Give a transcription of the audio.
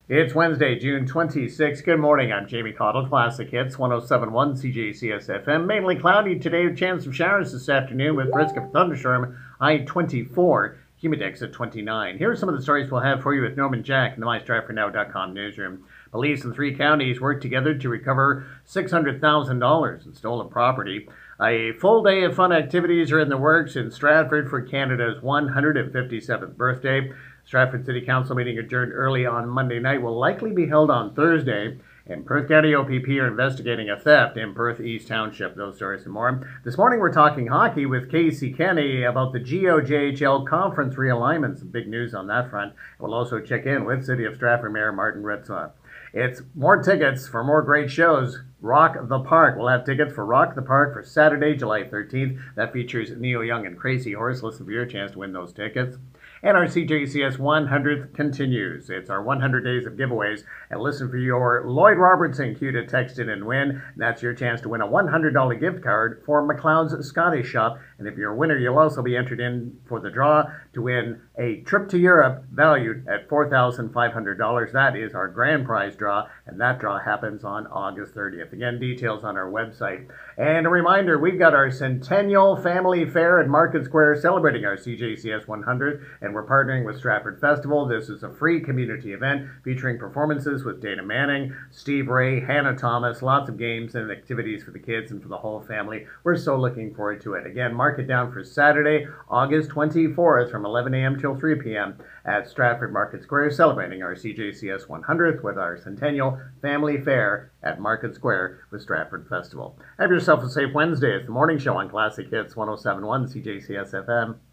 It's Wednesday, June 26th. Good morning. I'm Jamie Cottle, Classic Hits 1071 CJCS FM. Mainly cloudy today with chance of showers this afternoon with risk of thunderstorm. High 24, humidex at 29. Here are some of the stories we'll have for you with Norman Jack in the MyStratfordNow.com newsroom. Police in 3 counties worked together to recover $600,000 in stolen property. A full day of fun activities are in the works in Stratford for Canada's 157th birthday. Stratford City Council meeting adjourned early on Monday night will likely be held on Thursday. And Perth County OPP are investigating a theft in Perth East Township. Those stories and more. This morning we're talking hockey with Casey Kenny about the GOJHL conference realignment. Some big news on that front. We'll also check in with City of Stratford Mayor Martin Ritza. It's more tickets for more great shows. Rock the Park. We'll have tickets for Rock the Park for Saturday, July 13th. That features Neil Young and Crazy Horse. Listen for your chance to win those tickets. And our CJCS 100th continues. It's our 100 days of giveaways. And listen for your Lloyd Robertson cue to text in and win. That's your chance to win a $100 gift card for McLeod's Scottish Shop. And if you're a winner, you'll also be entered in for the draw to win a trip to Europe valued at $4,500. That is our grand prize draw, and that draw happens on August 30th. Again, details on our website. And a reminder, we've got our Centennial Family Fair at Market Square celebrating our CJCS 100, and we're partnering with Stratford Festival. This is a free community event featuring performances with Dana Manning, Steve Ray, Hannah Thomas, lots of games and activities for the kids and for the whole family. We're so looking forward to it. Again, mark it down for Saturday, August 24th from 11 a.m. till 3 p.m. at Stratford Market Square, celebrating our CJCS 100th with our Centennial Family Fair at Market Square with Stratford Festival. Have yourself a safe Wednesday. It's the morning show on Classic Hits 1071 CJCS FM.